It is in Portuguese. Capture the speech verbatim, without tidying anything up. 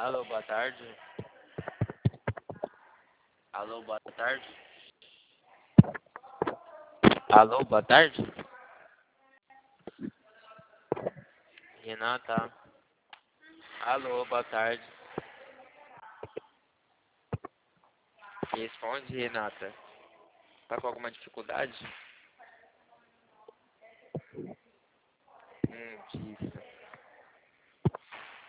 Alô, boa tarde. Alô, boa tarde. Alô, boa tarde. Renata. Alô, boa tarde. Responde, Renata. Tá com alguma dificuldade? Hum, disso.